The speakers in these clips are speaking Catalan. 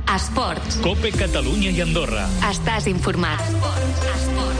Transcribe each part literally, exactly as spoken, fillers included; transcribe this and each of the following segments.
Esports. COPE Catalunya i Andorra. Estàs informat. Esports. Esports.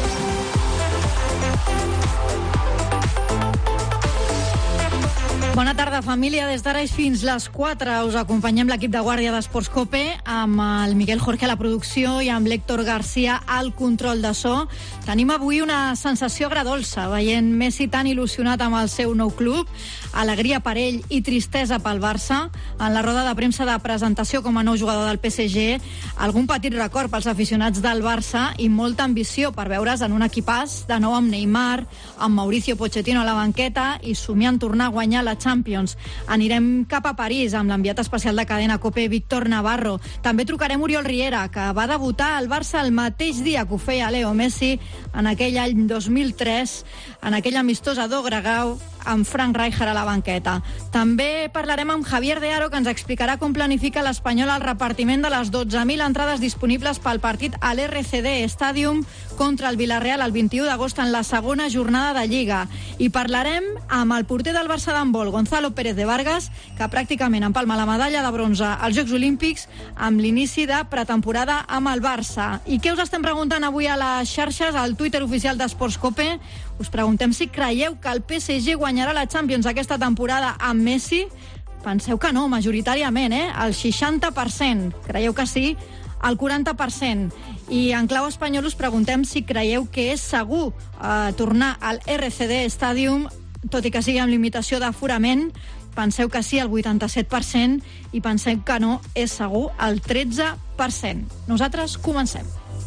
Bona tarda, família. Des d'ara i fins les quatre us acompanyem l'equip de guàrdia d'Esports COPE amb el Miguel Jorge a la producció i amb l'Héctor García al control de so. Tenim avui una sensació agradolça, veient Messi tan il·lusionat amb el seu nou club, alegria per ell i tristesa pel Barça. En la roda de premsa de presentació com a nou jugador del P S G, algun petit record pels aficionats del Barça i molta ambició per veure's en un equipàs de nou amb Neymar, amb Mauricio Pochettino a la banqueta i somiant tornar a guanyar la Champions. Anirem cap a París amb l'enviat especial de Cadena COPE, Víctor Navarro. També trucarem Oriol Riera, que va debutar al Barça el mateix dia que ho feia Leo Messi en aquell any dos mil tres, en aquell amistós a Dogregau, amb Frank Rijkaard a la banqueta. També parlarem amb Javier De Aro, que ens explicarà com planifica l'Espanyol el repartiment de les dotze mil entrades disponibles pel partit a l'R C D Stadium contra el Villarreal el vint-i-u d'agost en la segona jornada de Lliga. I parlarem amb el porter del Barça d'handbol, Gonzalo Pérez de Vargas, que pràcticament empalma la medalla de bronze als Jocs Olímpics amb l'inici de pretemporada amb el Barça. I què us estem preguntant avui a les xarxes, al Twitter oficial d'Esports COPE? Us preguntem si creieu que el P S G guanyarà la Champions aquesta temporada amb Messi. Penseu que no, majoritàriament, eh? El seixanta per cent. Creieu que sí? El quaranta per cent. I en clau espanyol us preguntem si creieu que és segur eh, tornar al R C D Stadium, tot i que sigui amb limitació d'aforament. Penseu que sí, el vuitanta-set per cent, i penseu que no, és segur, el tretze per cent. Nosaltres comencem.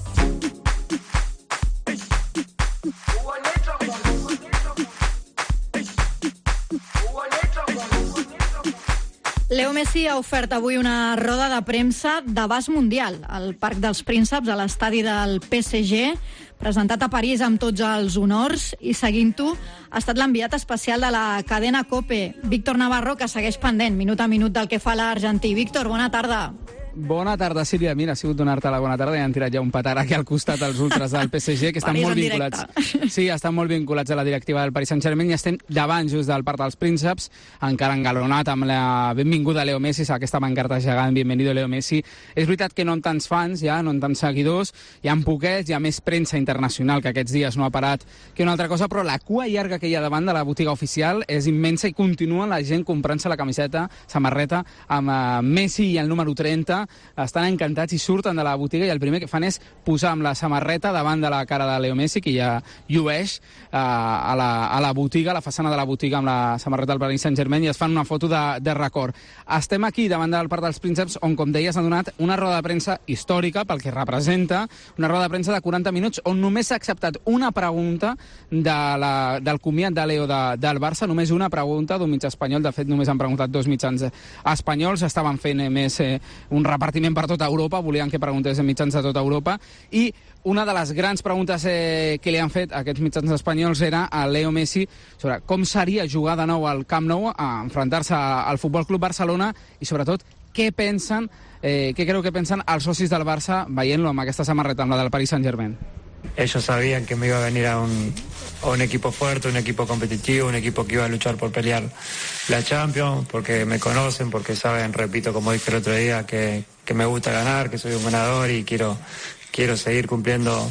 Leo Messi ha ofert avui una roda de premsa d'abast mundial al Parc dels Prínceps, a l'estadi del P S G, presentat a París amb tots els honors, i seguint-ho ha estat l'enviat especial de la cadena COPE, Víctor Navarro, que segueix pendent minut a minut del que fa l'argentí. Víctor, bona tarda. Bona tarda, Sílvia. Mira, ha sigut donar-te la bona tarda i han tirat ja un petard aquí al costat els ultras del P S G, que estan molt vinculats. Sí, estan molt vinculats a la directiva del Paris Saint-Germain i estem davant just del Parc dels Prínceps, encara engalonat amb la benvinguda Leo Messi, aquesta pancarta gegant, bienvenido Leo Messi. És veritat que no en tants fans, ja, no en tants seguidors, hi ha poquets, hi ha més premsa internacional que aquests dies no ha parat que una altra cosa, però la cua llarga que hi ha davant de la botiga oficial és immensa i continua la gent comprant-se la camiseta, samarreta, amb uh, Messi i el número trenta. Estan encantats i surten de la botiga i el primer que fan és posar amb la samarreta davant de la cara de Leo Messi, que ja llueix uh, a, la, a la botiga, a la façana de la botiga amb la samarreta del Paris Saint-Germain, i es fan una foto de, de record. Estem aquí davant del Parc dels Prínceps, on, com deies, han donat una roda de premsa històrica pel que representa, una roda de premsa de quaranta minuts on només s'ha acceptat una pregunta de la, del comiat de Leo de, del Barça, només una pregunta d'un mitjà espanyol. De fet, només han preguntat dos mitjans espanyols, estaven fent eh, més eh, un repartiment per tota Europa, volien que preguntés en mitjans de tota Europa, i una de les grans preguntes eh, que li han fet aquests mitjans espanyols era a Leo Messi sobre com seria jugar de nou al Camp Nou, a enfrontar-se al Futbol Club Barcelona, i sobretot què pensen, eh, què creu que pensen els socis del Barça veient-lo amb aquesta samarreta, amb la del Paris Saint-Germain. Ellos sabían que me iba a venir a un, a un equipo fuerte, un equipo competitivo, un equipo que iba a luchar por pelear la Champions, porque me conocen, porque saben, repito, como dije el otro día, que, que me gusta ganar, que soy un ganador y quiero, quiero seguir cumpliendo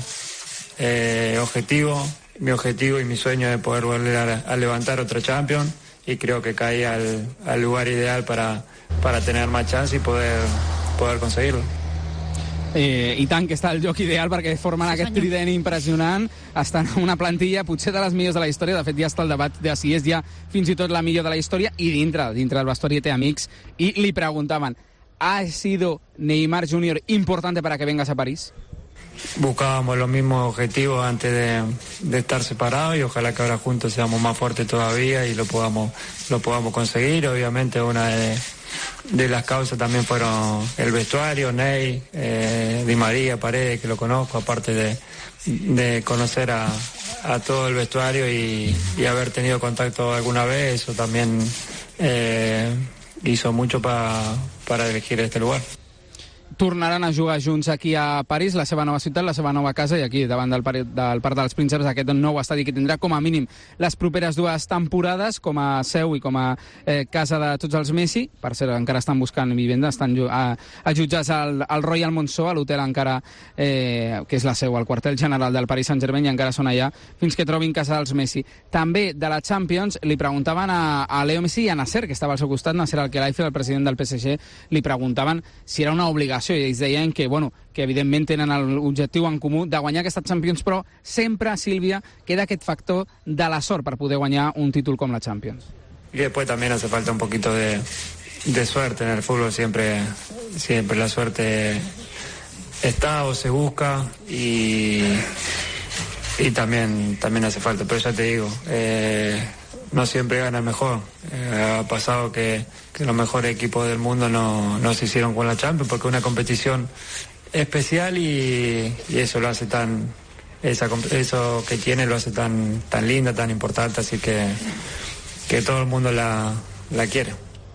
eh, objetivos. Mi objetivo y mi sueño es poder volver a, a levantar otro Champions, y creo que caí al, al lugar ideal para, para tener más chance y poder, poder conseguirlo. Eh, I tant que està el lloc ideal, perquè formen sí, aquest trident impressionant, estan en una plantilla potser de les millors de la història. De fet, ja està el debat de si és ja fins i tot la millor de la història, i dintre, dintre del vestuari té amics, i li preguntaven: ¿ha sido Neymar junior importante para que vengas a París? Buscábamos los mismos objetivos antes de, de estar separados, y ojalá que ahora juntos seamos más fuertes todavía y lo podamos, lo podamos conseguir. Obviamente una de, de las causas también fueron el vestuario, Ney, eh, Di María, Paredes, que lo conozco, aparte de, de conocer a, a todo el vestuario y, y haber tenido contacto alguna vez. Eso también eh, hizo mucho pa, para elegir este lugar. tornaran a jugar junts aquí a París, la seva nova ciutat, la seva nova casa, i aquí, davant del, del Parc dels Prínceps, aquest nou estadi que tindrà com a mínim les properes dues temporades, com a seu i com a eh, casa de tots els Messi. Per cert, encara estan buscant vivenda, estan a, a jutjats al, al Royal Monceau, a l'hotel encara, eh, que és la seu, el quartel general del Paris Saint-Germain, i encara són allà fins que trobin casa dels Messi. També de la Champions li preguntaven a, a Leo Messi i a Nasser, que estava al seu costat, Nasser Al-Khelaifi, el president del P S G, li preguntaven si era una obligació, i ells deien que, bueno, que evidentment tenen l'objectiu en comú de guanyar aquesta Champions, però sempre, Sílvia, queda aquest factor de la sort per poder guanyar un títol com la Champions. Y después también hace falta un poquito de, de suerte en el fútbol, siempre, siempre la suerte está o se busca, y, y también, también hace falta, pero ya te digo, eh, no siempre gana el mejor. Eh, ha pasado que, que los mejores equipos del mundo no, no se hicieron con la Champions, porque es una competición especial, y, y eso lo hace tan, esa, eso que tiene lo hace tan, tan linda, tan importante, así que, que todo el mundo la, la quiere.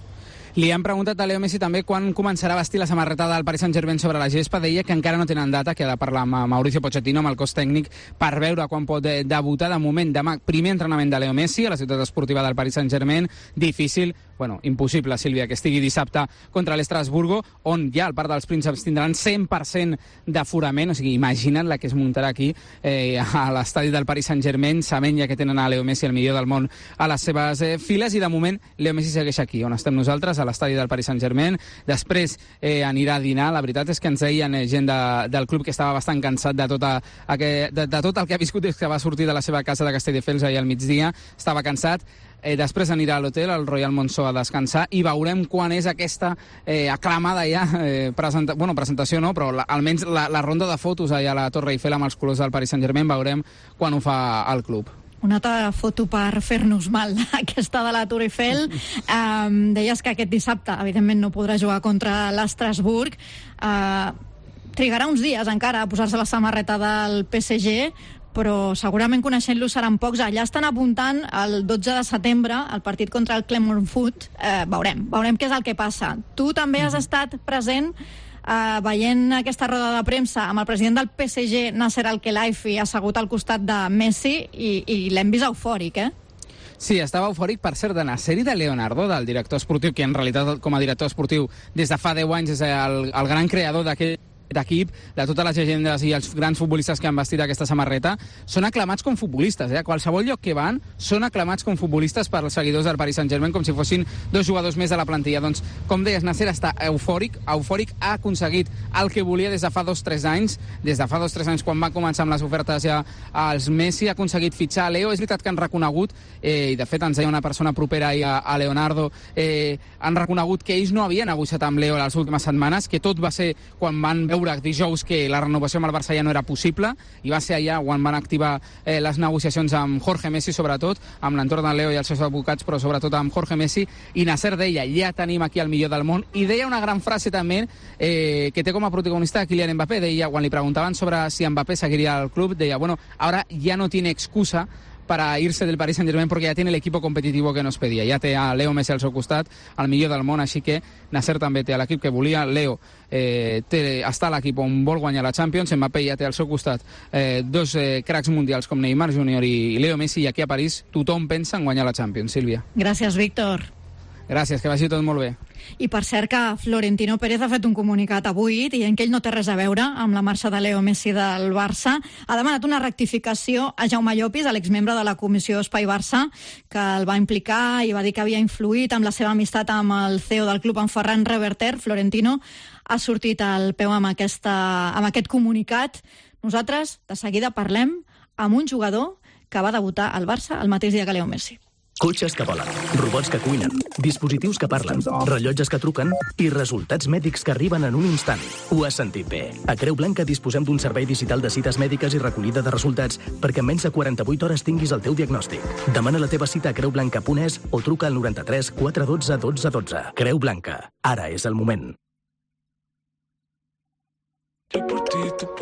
Li han preguntat a Leo Messi també quan començarà a vestir la samarreta del Paris Saint-Germain sobre la gespa. Deia que encara no tenen data, que ha de parlar amb Mauricio Pochettino, amb el cos tècnic, per veure quan pot debutar. De moment, demà, primer entrenament de Leo Messi a la ciutat esportiva del Paris Saint-Germain. Difícil, bueno, impossible, Sílvia, que estigui dissabte contra l'Estrasburgo, on ja al Parc dels Prínceps tindran cent per cent d'aforament. O sigui, imagina't la que es muntarà aquí eh, a l'estadi del Paris Saint-Germain, sabent ja que tenen a Leo Messi, el millor del món, a les seves eh, files, i de moment Leo Messi segueix aquí, on estem nosaltres, a l'estadi del Paris Saint-Germain. Després eh, anirà a dinar. La veritat és que ens deien eh, gent de, del club que estava bastant cansat de, tota, de, de tot el que ha viscut des que va sortir de la seva casa de Castelldefels ahir al migdia. Estava cansat. Eh, després anirà a l'hotel, al Royal Monceau, a descansar, i veurem quan és aquesta eh, aclamada ja, eh, presenta bueno, presentació no, però la, almenys la, la ronda de fotos allà a la Torre Eiffel amb els colors del Paris Saint-Germain. Veurem quan ho fa el club. Una altra foto per fer-nos mal, aquesta de la Tour Eiffel. Um, deies que aquest dissabte, evidentment, no podrà jugar contra l'Estrasburg. Uh, trigarà uns dies encara a posar-se la samarreta del P S G, però segurament coneixent-lo seran pocs. Allà estan apuntant el dotze de setembre, el partit contra el Clermont Foot. Uh, veurem, veurem què és el que passa. Tu també has estat present Uh, veient aquesta roda de premsa amb el president del P S G, Nasser Al-Khelaifi, assegut al costat de Messi, i, i l'hem vist eufòric, eh? Sí, estava eufòric, per cert, de Nasser i de Leonardo, del director esportiu, que en realitat com a director esportiu des de fa deu anys és el, el gran creador d'aquell d'equip, de totes les llegendes i els grans futbolistes que han vestit aquesta samarreta. Són aclamats com futbolistes, eh? A qualsevol lloc que van són aclamats com futbolistes per als seguidors del Paris Saint-Germain, com si fossin dos jugadors més de la plantilla. Doncs, com deies, Nasser està eufòric, eufòric, ha aconseguit el que volia des de fa dos o tres anys, des de fa dos o tres anys quan va començar amb les ofertes ja als Messi, ha aconseguit fitxar a Leo. És veritat que han reconegut, eh, i de fet ens deia una persona propera a, a Leonardo, eh, han reconegut que ells no havien negociat amb Leo les últimes setmanes, que tot va ser quan van veure dijous que la renovació amb el Barça ja no era possible, i va ser allà quan van activar eh, les negociacions amb Jorge Messi, sobretot, amb l'entorn de Leo i els seus advocats, però sobretot amb Jorge Messi. I Nasser deia, ja tenim aquí el millor del món, i deia una gran frase també eh, que té com a protagonista Kylian Mbappé. Deia, quan li preguntaven sobre si Mbappé seguiria al club, deia, bueno, ahora ya no tiene excusa para irse del Paris Saint-Germain porque ya tiene el equipo competitivo que nos pedía. Ja té a Leo Messi al seu costat, el millor del món, així que Nasser també té l'equip que volia. Leo eh, té, està a l'equip on vol guanyar la Champions. Mbappé ja té al seu costat eh, dos eh, cracs mundials com Neymar Júnior i Leo Messi, i aquí a París tothom pensa en guanyar la Champions. Sílvia. Gràcies, Víctor. Gràcies, que vagi tot molt bé. I per cert que Florentino Pérez ha fet un comunicat avui dient que ell no té res a veure amb la marxa de Leo Messi del Barça. Ha demanat una rectificació a Jaume Llopis, l'exmembre de la Comissió Espai Barça, que el va implicar i va dir que havia influït amb la seva amistat amb el C E O del club, en Ferran Reverter. Florentino ha sortit al peu amb, aquesta, amb aquest comunicat. Nosaltres, de seguida, parlem amb un jugador que va debutar al Barça el mateix dia que Leo Messi. Cotxes que volen, robots que cuinen, dispositius que parlen, rellotges que truquen i resultats mèdics que arriben en un instant. Ho has sentit bé. A Creu Blanca disposem d'un servei digital de cites mèdiques i recollida de resultats perquè en menys de quaranta-vuit hores tinguis el teu diagnòstic. Demana la teva cita a creu blanca punt es o truca al noranta-tres quatre dotze dotze dotze. Creu Blanca. Ara és el moment.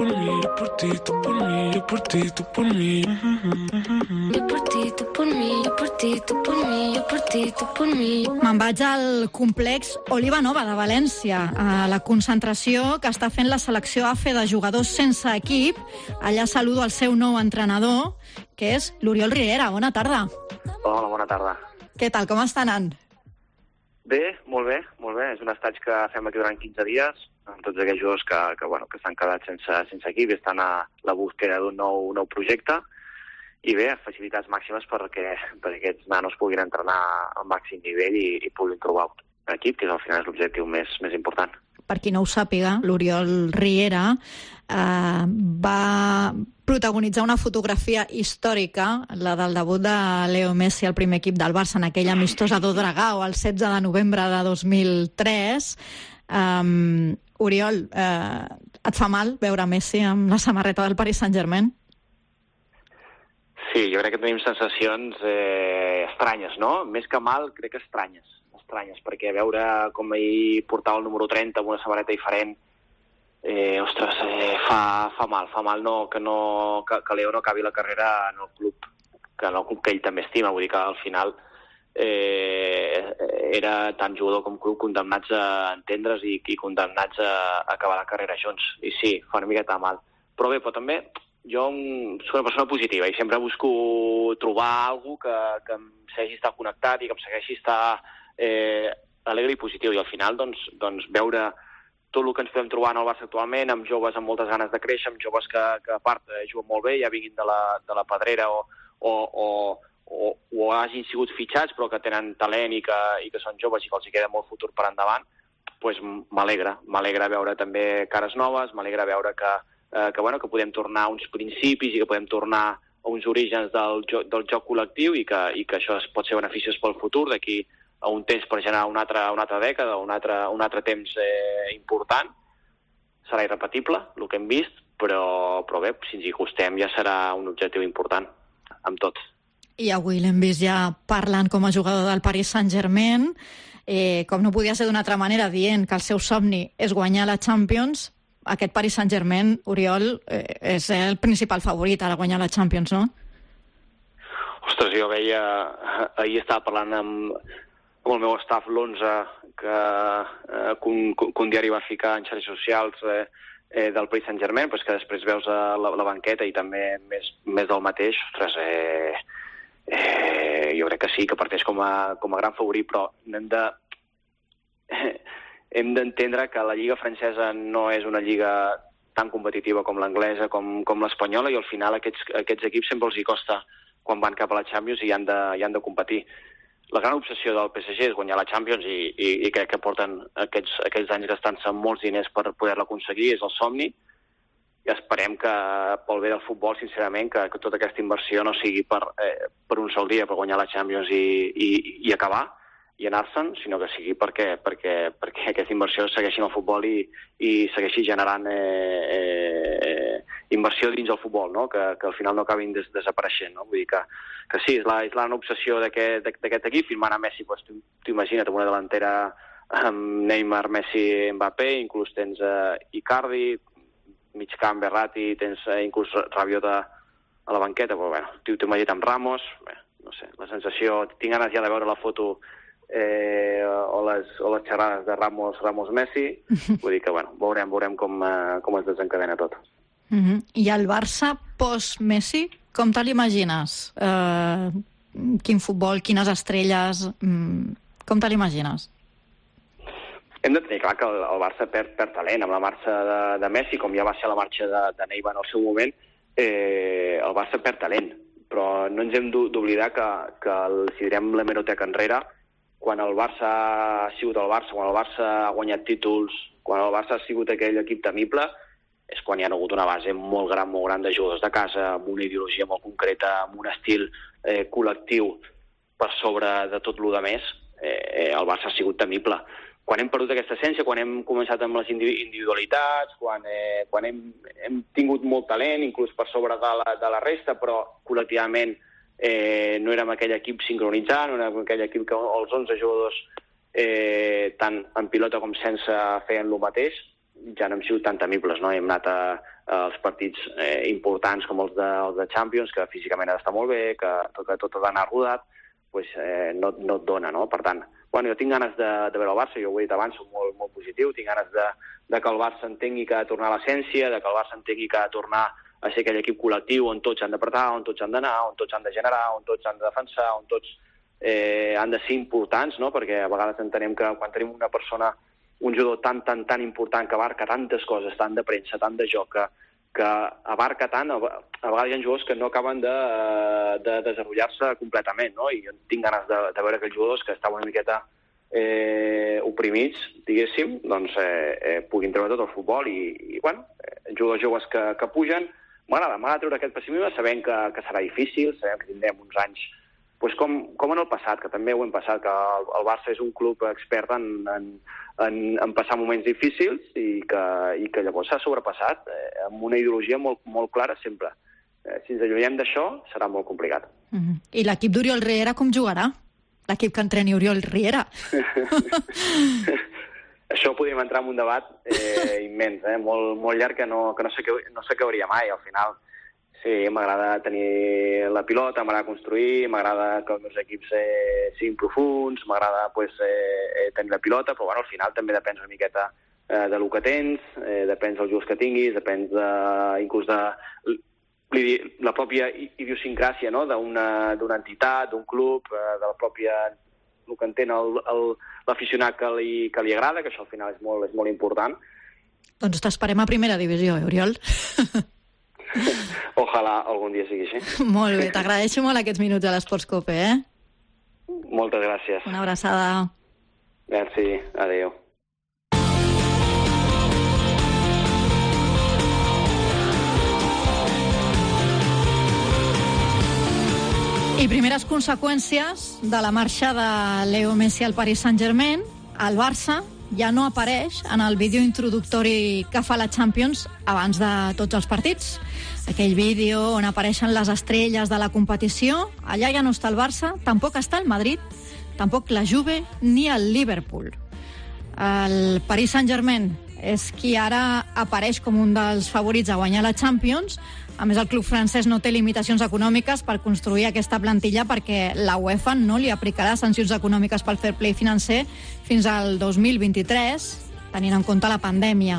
por mí, yo por ti, tú por mí, yo por ti, tú por mí. Yo por ti, tú por mí, yo por ti, tú por mí, yo por ti, tú por mí. Me'n vaig al complex Oliva Nova de València, a la concentració que està fent la selecció A F E de jugadors sense equip. Allà saludo el seu nou entrenador, que és l'Oriol Riera. Bona tarda. Hola, bona tarda. Què tal, com està anant? Bé, molt bé, molt bé. És un estatge que fem aquí durant quinze dies, amb tots aquells jugadors que, que, bueno, que s'han quedat sense, sense equip i estan a la búsqueda d'un nou, nou projecte. I bé, facilitats màximes perquè, perquè aquests nanos puguin entrenar al màxim nivell i, i puguin trobar un equip, que és, al final és l'objectiu més, més important. Per qui no ho sàpiga, l'Oriol Riera eh, va protagonitzar una fotografia històrica, la del debut de Leo Messi al primer equip del Barça en aquell amistós a Dodragao el setze de novembre de dos mil tres. Um, Oriol, eh, et fa mal veure Messi amb la samarreta del Paris Saint-Germain? Sí, jo crec que tenim sensacions eh, estranyes, no? Més que mal, crec que estranyes. estranyes, perquè veure com ell portava el número trenta amb una samarreta diferent, eh, ostres, eh, fa, fa mal, fa mal no, que, no, que, que Leo no acabi la carrera en el club, que en el club que ell també estima, vull dir que al final eh, era tant jugador com club condemnats a entendre's i, i condemnats a, a acabar la carrera junts. I sí, fa una miqueta mal. Però bé, però també jo soc una persona positiva i sempre busco trobar alguna cosa que, que em segueixi estar connectat i que em segueixi estar eh, alegre i positiu. I al final, doncs, doncs veure tot el que ens podem trobar en el Barça actualment, amb joves amb moltes ganes de créixer, amb joves que, que a part eh, juguen molt bé, ja vinguin de la, de la pedrera o, o, o, o, o hagin sigut fitxats però que tenen talent i que, i que són joves i que els hi queda molt futur per endavant, doncs m'alegra. M'alegra veure també cares noves, m'alegra veure que, eh, que, bueno, que podem tornar a uns principis i que podem tornar a uns orígens del, jo, del joc col·lectiu i que, i que això pot ser beneficiós pel futur d'aquí a un temps per generar una altra, una altra dècada, un altre, un altre temps eh, important. Serà irrepetible, el que hem vist, però, però bé, si ens hi acostem ja serà un objectiu important, amb tot. I avui l'hem vist ja parlant com a jugador del Paris Saint-Germain, eh, com no podia ser d'una altra manera, dient que el seu somni és guanyar la Champions. Aquest Paris Saint-Germain, Oriol, eh, és el principal favorit a guanyar la Champions, no? Ostres, jo veia... Ahir estava parlant amb, amb el meu staff, l'onze, que, eh, que, un, que un diari va ficar en xarxes socials eh, eh, del Paris Saint-Germain, però que després veus a la, la banqueta i també més, més del mateix. Ostres, eh, eh, jo crec que sí, que parteix com a, com a gran favorit, però hem de... Eh, hem d'entendre que la lliga francesa no és una lliga tan competitiva com l'anglesa, com, com l'espanyola, i al final aquests, aquests equips sempre els hi costa quan van cap a la Champions i han de, i han de competir. La gran obsessió del P S G és guanyar la Champions i, i, i crec que porten aquests, aquests anys gastant-se molts diners per poder-la aconseguir, és el somni, i esperem que pel bé del futbol, sincerament, que, que tota aquesta inversió no sigui per, eh, per un sol dia, per guanyar la Champions i, i, i acabar, i anar-se'n, sinó que sigui perquè, perquè, perquè aquesta inversió segueixi en el futbol i, i segueixi generant eh, eh, inversió dins el futbol, no? que, que al final no acabin des, desapareixent. No? Vull dir que, que sí, és la, és la obsessió d'aquest equip, firmant a Messi, pues, tu, tu imagina't, amb una delantera amb Neymar, Messi, Mbappé, inclús tens uh, Icardi, mig camp, Verratti, tens uh, inclús Rabiot a, a la banqueta, però bueno, tu t'imagina't amb Ramos, bé, no sé, la sensació, tinc ganes ja de veure la foto Eh, o, les, o les xerrades de Ramos, Ramos Messi, vull dir que bueno, veurem, veurem com, uh, com es desencadena tot. Uh-huh. I el Barça post-Messi, com te l'imagines? Uh, quin futbol, quines estrelles, um, com te l'imagines? Hem de tenir clar que el, el Barça perd, perd talent amb la marxa de, de Messi, com ja va ser la marxa de, de Neymar en el seu moment. Eh, el Barça perd talent, però no ens hem d'oblidar que, que el, si direm l'hemeroteca enrere, quan el Barça ha sigut el Barça, quan el Barça ha guanyat títols, quan el Barça ha sigut aquell equip temible, és quan hi ha hagut una base molt gran, molt gran de jugadors de casa, amb una ideologia molt concreta, amb un estil eh, col·lectiu per sobre de tot el que més, eh, el Barça ha sigut temible. Quan hem perdut aquesta essència, quan hem començat amb les individualitats, quan, eh, quan hem, hem tingut molt talent, inclús per sobre de la, de la resta, però col·lectivament Eh, no érem aquell equip sincronitzant, no érem aquell equip que els onze jugadors, eh, tant en pilota com sense, feien el mateix, ja no hem sigut tan temibles, no? Hem anat a, els partits eh, importants com els de, els de Champions, que físicament ha d'estar molt bé, que, que tot ha d'anar rodat, pues, eh, no, no et dona, no? Per tant, bueno, jo tinc ganes de, de veure el Barça, jo ho he dit abans, soc molt, molt positiu, tinc ganes de, de que el Barça entengui que ha de tornar a l'essència, de que el Barça entengui que ha de tornar a ser aquell equip col·lectiu on tots han d'apretar, on tots han d'anar, on tots han de generar, on tots han de defensar, on tots eh, han de ser importants, no? Perquè a vegades entenem que quan tenim una persona, un jugador tan, tan, tan important que abarca tantes coses, tant de premsa, tant de joc, que, que abarca tant, a vegades hi ha jugadors que no acaben de, de desenvolupar-se completament, no? I jo tinc ganes de, de veure aquells jugadors que estaven una miqueta eh, oprimits, diguéssim, doncs eh, eh, puguin treure tot el futbol i, i bueno, eh, jugadors joves que, que pugen. M'agrada, m'agrada treure aquest pessimisme, sabent que, que serà difícil, sabem que tindrem uns anys pues com, com en el passat, que també ho hem passat, que el, el Barça és un club expert en, en, en, en passar moments difícils i que, i que llavors s'ha sobrepassat eh, amb una ideologia molt, molt clara sempre. Eh, si ens allunyem d'això, serà molt complicat. Mm-hmm. I l'equip d'Oriol Riera com jugarà? L'equip que entreni Oriol Riera? Això podríem entrar en un debat eh, immens, eh, molt, molt llarg, que no, que no s'acabaria mai, al final. Sí, m'agrada tenir la pilota, m'agrada construir, m'agrada que els meus equips eh, siguin profuns, m'agrada pues, eh, tenir la pilota, però bueno, al final també depèn una miqueta eh, de lo que tens, eh, depèn dels jugadors que tinguis, depèn de, inclús de la pròpia idiosincràsia, no? d'una entitat, d'un club, eh, de la pròpia el que entén l'aficionat que, li, que li agrada, que això al final és molt, és molt important. Doncs t'esperem a primera divisió, eh, Oriol? Ojalà algun dia sigui així. Molt bé, t'agraeixo molt aquests minuts a l'Esports Cope, eh? Moltes gràcies. Una abraçada. Merci, adéu. I primeres conseqüències de la marxa de Leo Messi al Paris Saint-Germain. El Barça ja no apareix en el vídeo introductori que fa la Champions abans de tots els partits. Aquell vídeo on apareixen les estrelles de la competició. Allà ja no està el Barça, tampoc està el Madrid, tampoc la Juve ni el Liverpool. El Paris Saint-Germain és qui ara apareix com un dels favorits a guanyar la Champions. A més, el club francès no té limitacions econòmiques per construir aquesta plantilla perquè la UEFA no li aplicarà sancions econòmiques pel fair play financer fins al dos mil vint-i-tres, tenint en compte la pandèmia.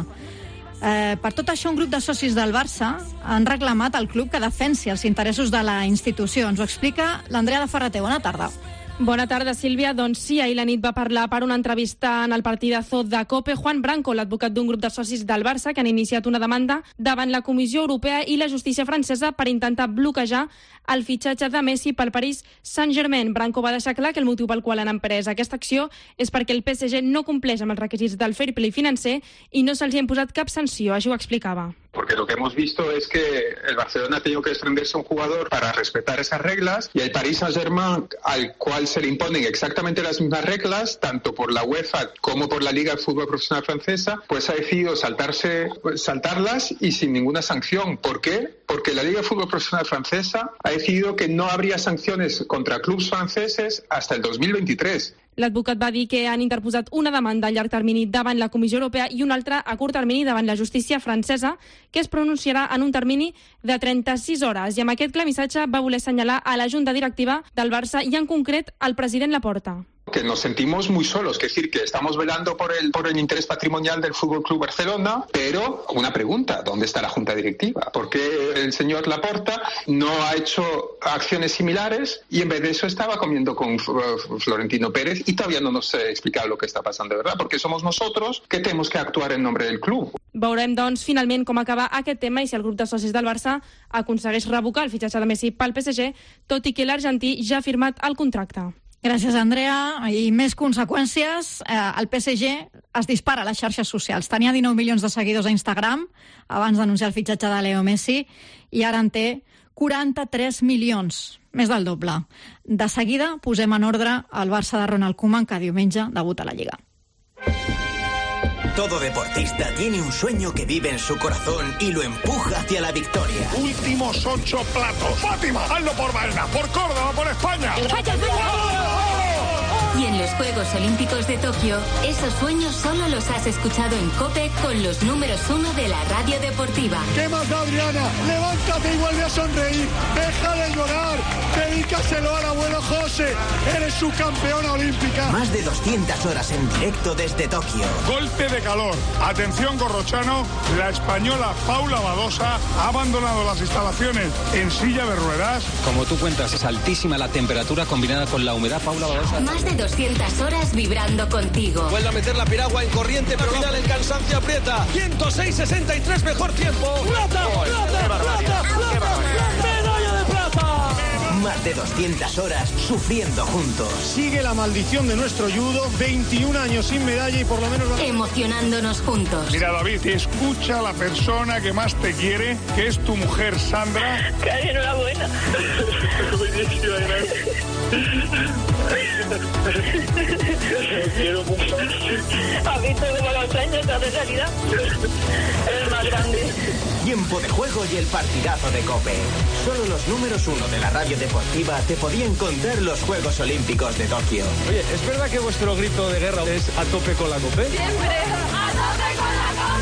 Eh, per tot això, un grup de socis del Barça han reclamat al club que defensi els interessos de la institució. Ens ho explica l'Andrea de Ferrater. Bona tarda. Bona tarda, Sílvia. Doncs sí, ahir la nit va parlar per una entrevista en el partidazo de COPE Juan Branco, l'advocat d'un grup de socis del Barça que han iniciat una demanda davant la Comissió Europea i la justícia francesa per intentar bloquejar el fitxatge de Messi pel Paris Saint-Germain. Branco va deixar clar que el motiu pel qual han emprès aquesta acció és perquè el P S G no compleix amb els requisits del fair play financer i no se'ls ha imposat cap sanció. Així ho explicava. Porque lo que hemos visto es que el Barcelona ha tenido que desprenderse un jugador para respetar esas reglas y el Paris Saint-Germain, al cual se le imponen exactamente las mismas reglas, tanto por la UEFA como por la Liga de Fútbol Profesional Francesa, pues ha decidido saltarse, saltarlas y sin ninguna sanción. ¿Por qué? Porque la Liga de Fútbol Profesional Francesa ha decidido que no habría sanciones contra clubes franceses hasta el dos mil veintitrés. L'advocat va dir que han interposat una demanda a llarg termini davant la Comissió Europea i una altra a curt termini davant la justícia francesa, que es pronunciarà en un termini de trenta-sis hores. I amb aquest clar missatge va voler assenyalar a la Junta Directiva del Barça i en concret al president Laporta. Que nos sentimos muy solos, que es decir, que estamos velando por el, por el interés patrimonial del Fútbol Club Barcelona, pero una pregunta, ¿dónde está la Junta Directiva? ¿Por qué el señor Laporta no ha hecho acciones similares y en vez de eso estaba comiendo con Florentino Pérez y todavía no nos ha explicado lo que está pasando de verdad? Porque somos nosotros que tenemos que actuar en nombre del club. Veurem, doncs, finalment com acaba aquest tema i si el grup de socis del Barça aconsegueix revocar el fitxatge de Messi pel P S G, tot i que l'argentí ja ha firmat el contracte. Gràcies, Andrea. I més conseqüències. Eh, el P S G es dispara a les xarxes socials. Tenia dinou milions de seguidors a Instagram abans d'anunciar el fitxatge de Leo Messi i ara en té quaranta-tres milions, més del doble. De seguida posem en ordre el Barça de Ronald Koeman, que diumenge debuta a la Lliga. Todo deportista tiene un sueño que vive en su corazón y lo empuja hacia la victoria. Últimos ocho platos. Fátima, hazlo por Valna, por Córdoba, por España. Y en en los Juegos Olímpicos de Tokio, esos sueños solo los has escuchado en COPE con los números uno de la radio deportiva. ¿Qué más da, Adriana? Levántate y vuelve a sonreír. Deja de llorar. Dedícaselo al abuelo José. Eres su campeona olímpica. Más de doscientas horas en directo desde Tokio. Golpe de calor. Atención, Corrochano. La española Paula Badosa ha abandonado las instalaciones en silla de ruedas. Como tú cuentas, es altísima la temperatura combinada con la humedad. Paula Badosa. Más de doscientas horas vibrando contigo. Vuelve a meter la piragua en corriente, pero al final el cansancio aprieta. ciento seis sesenta y tres, mejor tiempo. ¡Plata! Oh, ¡Plata! ¡Plata! ¡Plata! ¡Medalla de plata! Más de doscientas horas sufriendo juntos. Sigue la maldición de nuestro judo. veintiún años sin medalla y por lo menos... Emocionándonos juntos. Mira, David, te escucha la persona que más te quiere, que es tu mujer, Sandra. Cari, enhorabuena. Buenísima, gracias. Quiero mucho. ¿Has visto cómo los años se hacen realidad? Eres más grande. Tiempo de juego y el partidazo de COPE. Solo los números uno de la radio deportiva te podían contar los Juegos Olímpicos de Tokio. Oye, ¿es verdad que vuestro grito de guerra es a tope con la COPE? Siempre a tope con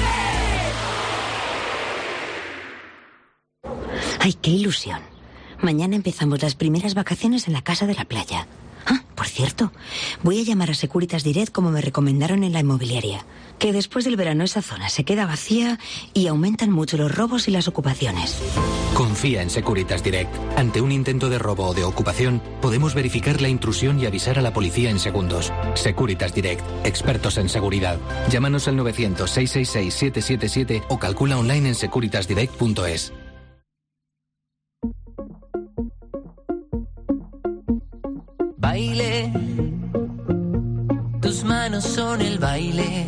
la COPE. ¡Ay, qué ilusión! Mañana empezamos las primeras vacaciones en la casa de la playa. Ah, por cierto, voy a llamar a Securitas Direct como me recomendaron en la inmobiliaria. Que después del verano esa zona se queda vacía y aumentan mucho los robos y las ocupaciones. Confía en Securitas Direct. Ante un intento de robo o de ocupación, podemos verificar la intrusión y avisar a la policía en segundos. Securitas Direct, expertos en seguridad. Llámanos al novecientos, seiscientos sesenta y seis, siete siete siete o calcula online en securitas direct punto es. Baile, tus manos son el baile.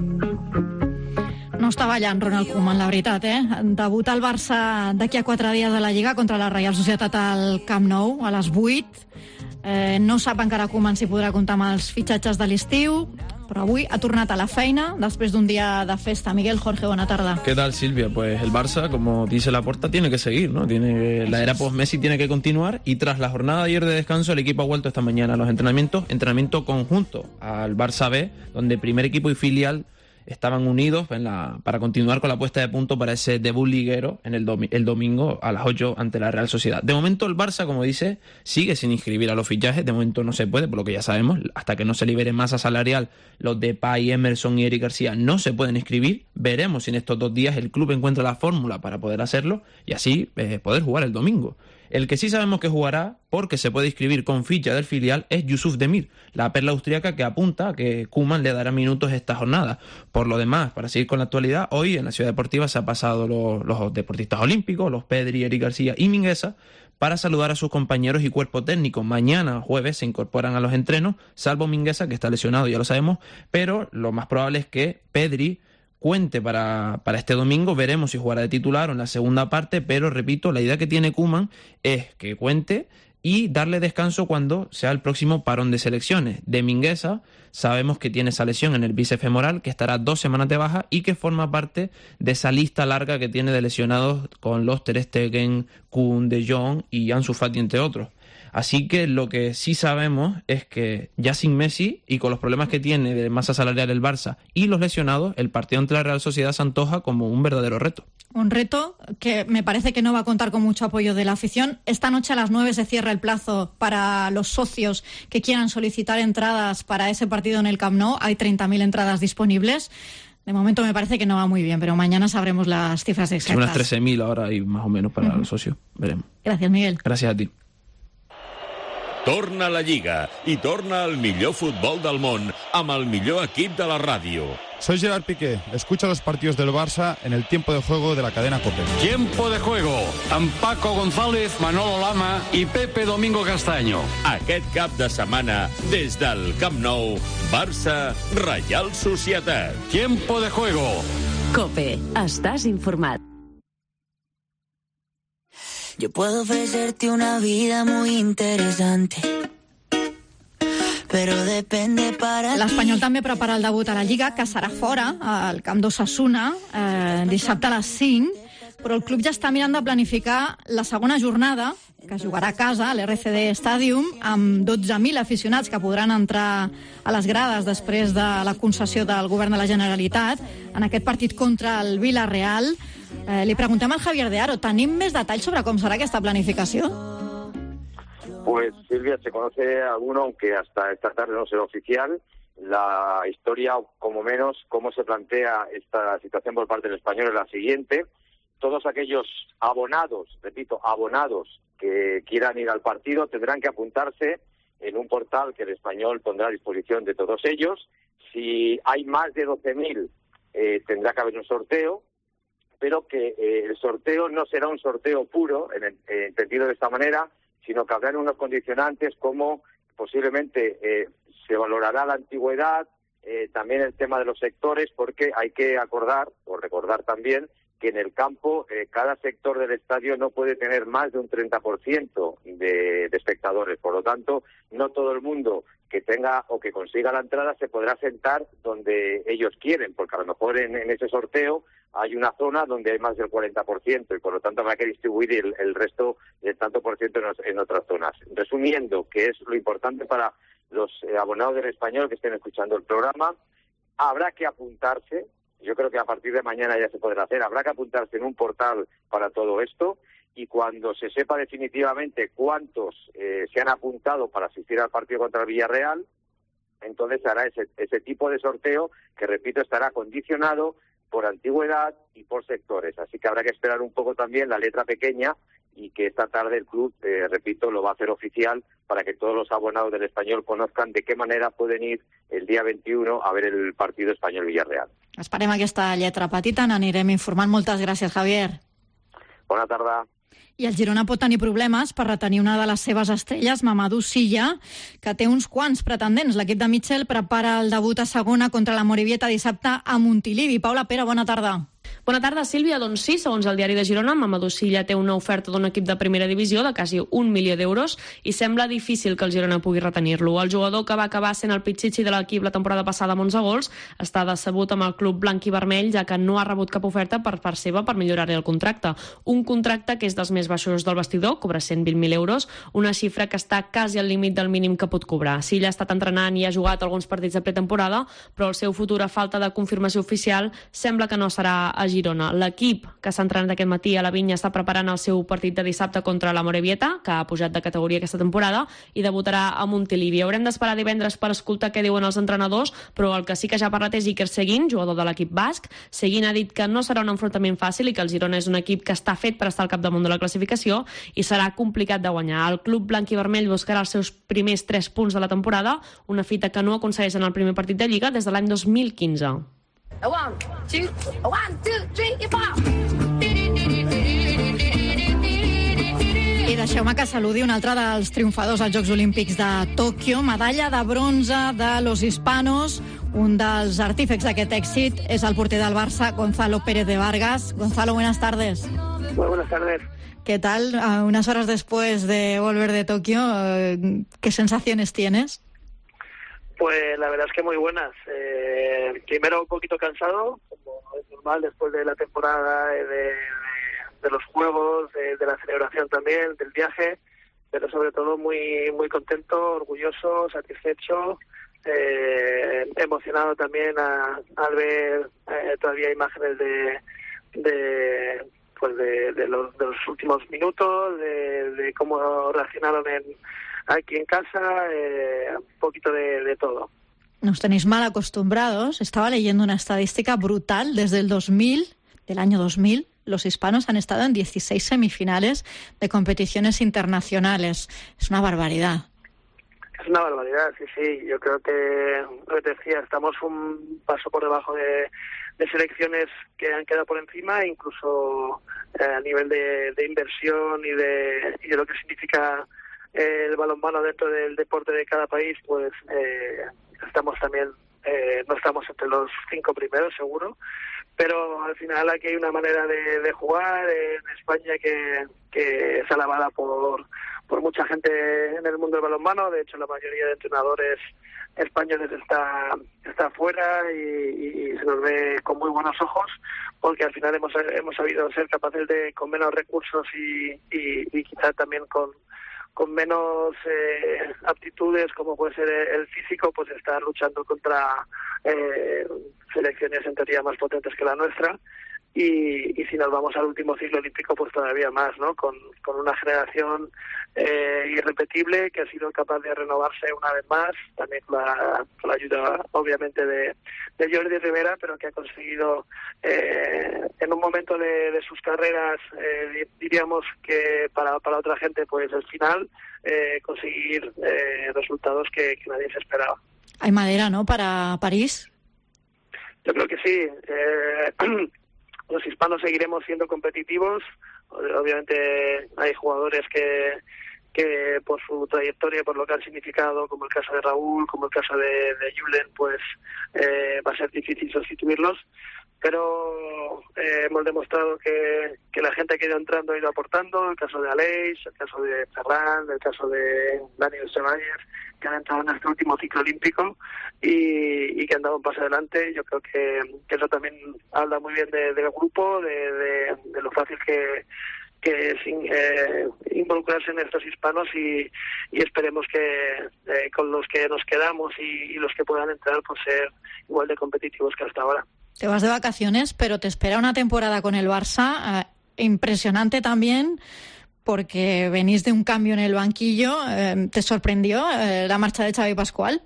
No està ballant Ronald Koeman, la veritat, eh? Debuta el Barça d'aquí a quatre dies a la Lliga contra la Reial Societat al Camp Nou a les vuit. Eh, no sap encara Koeman si podrà comptar amb els fitxatges de l'estiu, però avui ha tornat a la feina después de un día de festa. Miguel, Jorge, buena tarde. ¿Qué tal, Silvia? Pues el Barça, como dice Laporta, tiene que seguir, ¿no? Tiene la era post-Messi tiene que continuar y tras la jornada de ayer de descanso el equipo ha vuelto esta mañana a los entrenamientos, entrenamiento conjunto al Barça B, donde primer equipo y filial estaban unidos en la, para continuar con la puesta de punto para ese debut liguero en el, domi, el domingo a las ocho ante la Real Sociedad. De momento el Barça, como dice, sigue sin inscribir a los fichajes. De momento no se puede, por lo que ya sabemos, hasta que no se libere masa salarial, los Depay, Emerson y Eric García no se pueden inscribir. Veremos si en estos dos días el club encuentra la fórmula para poder hacerlo y así eh, poder jugar el domingo. El que sí sabemos que jugará, porque se puede inscribir con ficha del filial, es Yusuf Demir, la perla austríaca que apunta a que Koeman le dará minutos esta jornada. Por lo demás, para seguir con la actualidad, hoy en la Ciudad Deportiva se han pasado los, los deportistas olímpicos, los Pedri, Eric García y Mingueza, para saludar a sus compañeros y cuerpo técnico. Mañana, jueves, se incorporan a los entrenos, salvo Mingueza, que está lesionado, ya lo sabemos, pero lo más probable es que Pedri cuente para, para este domingo. Veremos si jugará de titular o en la segunda parte, pero repito, la idea que tiene Koeman es que cuente y darle descanso cuando sea el próximo parón de selecciones. De Mingueza sabemos que tiene esa lesión en el bíceps femoral, que estará dos semanas de baja y que forma parte de esa lista larga que tiene de lesionados con los Ter Stegen, Koen, De Jong y Ansu Fati, entre otros. Así que lo que sí sabemos es que ya sin Messi y con los problemas que tiene de masa salarial el Barça y los lesionados, el partido ante la Real Sociedad se antoja como un verdadero reto. Un reto que me parece que no va a contar con mucho apoyo de la afición. Esta noche a las nueve se cierra el plazo para los socios que quieran solicitar entradas para ese partido en el Camp Nou. Hay treinta mil entradas disponibles. De momento me parece que no va muy bien, pero mañana sabremos las cifras exactas. Son unas trece mil ahora y más o menos para uh-huh. los socios. Veremos. Gracias, Miguel. Gracias a ti. Torna a la Lliga i torna al millor futbol del món amb el millor equip de la ràdio. Soy Gerard Piqué. Escucha los partidos del Barça en el tiempo de juego de la cadena COPE. Tiempo de juego amb Paco González, Manolo Lama i Pepe Domingo Castaño. Aquest cap de setmana, des del Camp Nou, Barça, Reial Societat. Tiempo de juego. COPE. Estàs informat. Yo puedo ofrecerte una vida muy interesante, però depende para ti. L'Espanyol també prepara el debut a la Lliga, que serà fora, al camp d'Osasuna, eh, dissabte a les cinc, però el club ja està mirant de planificar la segona jornada, que es jugarà a casa, a l'R C D Stadium, amb dotze mil aficionats que podran entrar a les grades després de la concessió del govern de la Generalitat en aquest partit contra el Villarreal. Eh, li preguntem al Javier de Haro, tenim més detalls sobre com serà aquesta planificació? Pues Silvia, se conoce alguno, aunque hasta esta tarde no será oficial. La historia, como menos, cómo se plantea esta situación por parte del Español es la siguiente. Todos aquellos abonados, repito, abonados que quieran ir al partido tendrán que apuntarse en un portal que el Español pondrá a disposición de todos ellos. Si hay más de doce mil, eh, tendrá que haber un sorteo, pero que eh, el sorteo no será un sorteo puro, en el, eh, entendido de esta manera, sino que habrán unos condicionantes como posiblemente eh, se valorará la antigüedad, eh, también el tema de los sectores, porque hay que acordar, o recordar también, que en el campo eh, cada sector del estadio no puede tener más de un treinta por ciento de, de espectadores. Por lo tanto, no todo el mundo que tenga o que consiga la entrada se podrá sentar donde ellos quieren, porque a lo mejor en, en ese sorteo hay una zona donde hay más del cuarenta por ciento y por lo tanto habrá que distribuir el, el resto del tanto por ciento en, en otras zonas. Resumiendo, que es lo importante para los eh, abonados del Español que estén escuchando el programa, habrá que apuntarse. Yo creo que a partir de mañana ya se podrá hacer. Habrá que apuntarse en un portal para todo esto y cuando se sepa definitivamente cuántos eh, se han apuntado para asistir al partido contra el Villarreal, entonces se hará ese, ese tipo de sorteo que, repito, estará condicionado por antigüedad y por sectores. Así que habrá que esperar un poco también la letra pequeña y que esta tarde el club, eh, repito, lo va a hacer oficial para que todos los abonados del Español conozcan de qué manera pueden ir el día veintiuno a ver el partido Español-Villarreal. Esperem aquesta lletra petita, n'anirem informant. Moltes gràcies, Javier. Bona tarda. I el Girona pot tenir problemes per retenir una de les seves estrelles, Mamadou Silla, que té uns quants pretendents. L'equip de Mitchell prepara el debut a segona contra la Morevieta dissabte a Montilivi. Paula Pera, bona tarda. Bona tarda, Sílvia. Doncs sí, segons el diari de Girona, Mamadou Silla té una oferta d'un equip de primera divisió de quasi un milió d'euros i sembla difícil que el Girona pugui retenir-lo. El jugador que va acabar sent el pitxitxi de l'equip la temporada passada amb onze gols està decebut amb el club blanc i vermell, ja que no ha rebut cap oferta per part seva per millorar-li el contracte. Un contracte que és dels més baixos del vestidor, cobra cent vint mil euros, una xifra que està quasi al límit del mínim que pot cobrar. Silla ha estat entrenant i ha jugat alguns partits de pretemporada, però el seu futur, a falta de confirmació oficial, sembla que no serà a Girona. L'equip que s'ha entrenat aquest matí a la Vinya està preparant el seu partit de dissabte contra la Morevieta, que ha pujat de categoria aquesta temporada, i debutarà a Montilivi. Haurem d'esperar divendres per escoltar què diuen els entrenadors, però el que sí que ja ha parlat és Iker Seguin, jugador de l'equip basc. Seguin ha dit que no serà un enfrontament fàcil i que el Girona és un equip que està fet per estar al capdamunt de la classificació i serà complicat de guanyar. El club blanc i vermell buscarà els seus primers tres punts de la temporada, una fita que no aconsegueix en el primer partit de Lliga des de l'any dos mil quinze. A one, two, a one, two, three, and four. I deixeu-me que saludi un altre dels triomfadors als Jocs Olímpics de Tòquio, medalla de bronze de los hispanos. Un dels artífex d'aquest èxit és el porter del Barça, Gonzalo Pérez de Vargas. Gonzalo, buenas tardes. Muy buenas tardes. ¿Qué tal? Uh, unas horas después de volver de Tokio, uh, ¿qué sensaciones tienes? Pues la verdad es que muy buenas. Eh, primero un poquito cansado, como es normal después de la temporada, de, de, de los juegos, de, de la celebración también, del viaje, pero sobre todo muy muy contento, orgulloso, satisfecho, eh, emocionado también a, al ver eh, todavía imágenes de, de pues de, de, los, de los últimos minutos, de, de cómo reaccionaron en aquí en casa, eh, un poquito de, de todo. Nos tenéis mal acostumbrados. Estaba leyendo una estadística brutal. Desde el dos mil, del año dos mil, los hispanos han estado en dieciséis semifinales de competiciones internacionales. Es una barbaridad. Es una barbaridad, sí, sí. Yo creo que, lo que decía, estamos un paso por debajo de, de selecciones que han quedado por encima, incluso eh, a nivel de, de inversión y de, y de lo que significa el balonmano dentro del deporte de cada país, pues eh, estamos también, eh, no estamos entre los cinco primeros seguro, pero al final aquí hay una manera de, de jugar en España que, que es alabada por por mucha gente en el mundo del balonmano. De hecho, la mayoría de entrenadores españoles está está fuera y, y se nos ve con muy buenos ojos, porque al final hemos hemos sabido ser capaces de, con menos recursos y, y, y quizá también con con menos eh, aptitudes, como puede ser el físico, pues estar luchando contra eh, selecciones en teoría más potentes que la nuestra. Y, y si nos vamos al último ciclo olímpico, pues todavía más, ¿no? Con, con una generación eh, irrepetible que ha sido capaz de renovarse una vez más, también con la, con la ayuda, obviamente, de, de Jordi Rivera, pero que ha conseguido, eh, en un momento de, de sus carreras, eh, diríamos que para, para otra gente, pues el final, eh, conseguir eh, resultados que, que nadie se esperaba. Hay madera, ¿no?, para París. Yo creo que sí. Eh, Los hispanos seguiremos siendo competitivos. Obviamente hay jugadores que, que por su trayectoria, por lo que han significado, como el caso de Raúl, como el caso de, de Julen, pues eh, va a ser difícil sustituirlos. Pero eh, hemos demostrado que, que la gente que ha ido entrando ha ido aportando. El caso de Aleix, el caso de Ferran, el caso de Daniel Ceballos, que han entrado en este último ciclo olímpico y, y que han dado un paso adelante. Yo creo que, que eso también habla muy bien de, del grupo, de, de, de lo fácil que, que es eh, involucrarse en estos hispanos y, y esperemos que eh, con los que nos quedamos y, y los que puedan entrar, pues ser igual de competitivos que hasta ahora. Te vas de vacaciones, pero te espera una temporada con el Barça eh, impresionante también, porque venís de un cambio en el banquillo. Eh, ¿Te sorprendió eh, la marcha de Xavi Pascual?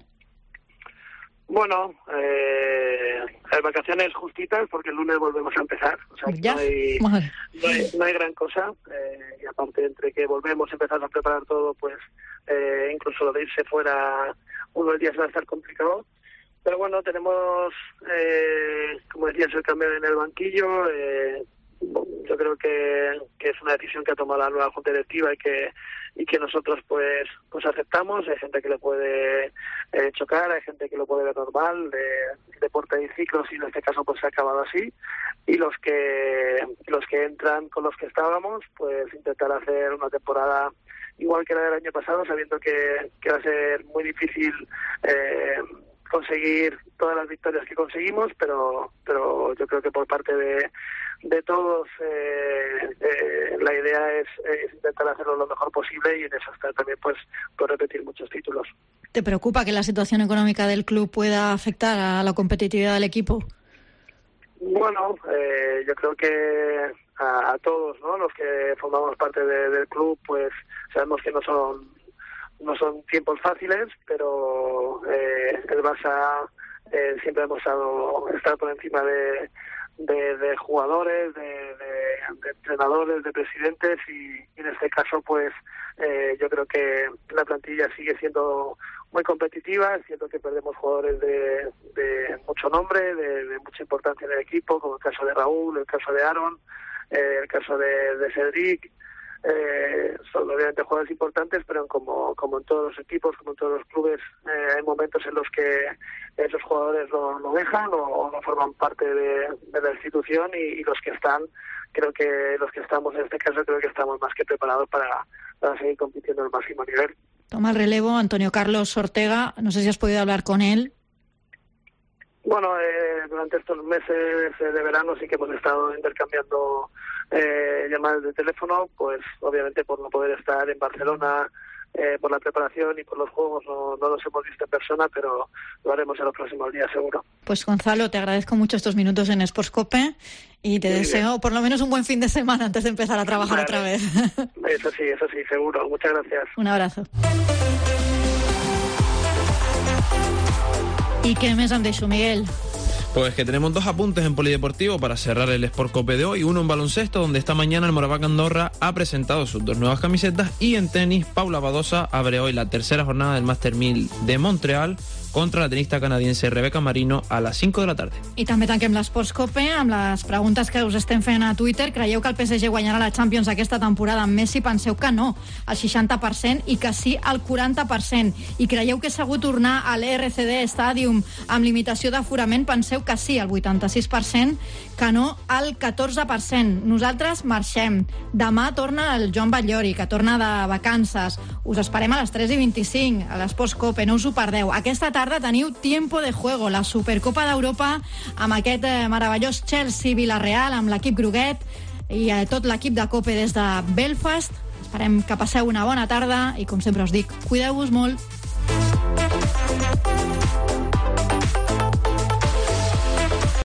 Bueno, eh, las vacaciones justitas, porque el lunes volvemos a empezar. O sea, ¿Ya? No, hay, no, hay, no hay gran cosa. Eh, y aparte, entre que volvemos a empezar a preparar todo, pues eh, incluso lo de irse fuera unos días va a estar complicado. Pero bueno, tenemos, eh, como decías, el cambio en el banquillo. Eh, yo creo que, que es una decisión que ha tomado la nueva junta directiva y que y que nosotros pues pues aceptamos. Hay gente que le puede eh, chocar, hay gente que lo puede ver normal, de, deporte y ciclos, y en este caso pues se ha acabado así. Y los que los que entran con los que estábamos, pues intentar hacer una temporada igual que la del año pasado, sabiendo que, que va a ser muy difícil eh, conseguir todas las victorias que conseguimos, pero pero yo creo que por parte de, de todos eh, eh, la idea es, es intentar hacerlo lo mejor posible, y en eso está también pues por repetir muchos títulos. ¿Te preocupa que la situación económica del club pueda afectar a la competitividad del equipo? Bueno, eh, yo creo que a, a todos, ¿no?, los que formamos parte de, del club, pues sabemos que no son no son tiempos fáciles, pero eh, el Barça eh, siempre ha demostrado estar por encima de, de, de jugadores, de, de, de entrenadores, de presidentes, y, y en este caso pues eh, yo creo que la plantilla sigue siendo muy competitiva. Es cierto que perdemos jugadores de, de mucho nombre, de, de mucha importancia en el equipo, como el caso de Raúl, el caso de Aaron, eh, el caso de, de Cedric. Eh, son obviamente jugadores importantes, pero como como en todos los equipos, como en todos los clubes, eh, hay momentos en los que esos jugadores lo, lo dejan o, o no forman parte de, de la institución, y, y los que están, creo que los que estamos en este caso, creo que estamos más que preparados para, para seguir compitiendo al máximo nivel. Toma el relevo Antonio Carlos Ortega. No sé si has podido hablar con él. Bueno, eh, durante estos meses de verano sí que hemos estado intercambiando eh, llamadas de teléfono, pues obviamente por no poder estar en Barcelona eh, por la preparación y por los juegos no, no los hemos visto en persona, pero lo haremos en los próximos días seguro. Pues Gonzalo, te agradezco mucho estos minutos en Sportscope y te sí, deseo bien. por lo menos un buen fin de semana antes de empezar a trabajar vale. otra vez. Eso sí, eso sí, seguro. Muchas gracias. Un abrazo. ¿Y qué mes han dicho, Miguel? Pues que tenemos dos apuntes en polideportivo para cerrar el Sport Cope de hoy. Uno en baloncesto, donde esta mañana el Moraván Andorra ha presentado sus dos nuevas camisetas. Y en tenis, Paula Badosa abre hoy la tercera jornada del Master mil de Montreal contra la tenista canadiense Rebecca Marino a las cinco de la tarde. I també tanquem l'Esports Cope amb les preguntes que us estem fent a Twitter. Creieu que el P S G guanyarà la Champions aquesta temporada amb Messi? Penseu que no, el seixanta per cent, i que sí, el quaranta per cent. I creieu que és segur tornar a l'E R C D Stadium amb limitació d'aforament? Penseu que sí, el vuitanta-sis per cent, que no, el catorze per cent. Nosaltres marxem. Demà torna el Joan Batllori, que torna de vacances. Us esperem a les tres i vint-i-cinc, a l'Esports Cope, no us ho perdeu. Aquesta tarda teniu Tiempo de Juego, la Supercopa d'Europa, amb aquest eh, meravellós Chelsea-Villarreal, amb l'equip groguet i eh, tot l'equip de Cope des de Belfast. Esperem que passeu una bona tarda i, com sempre us dic, cuideu-vos molt.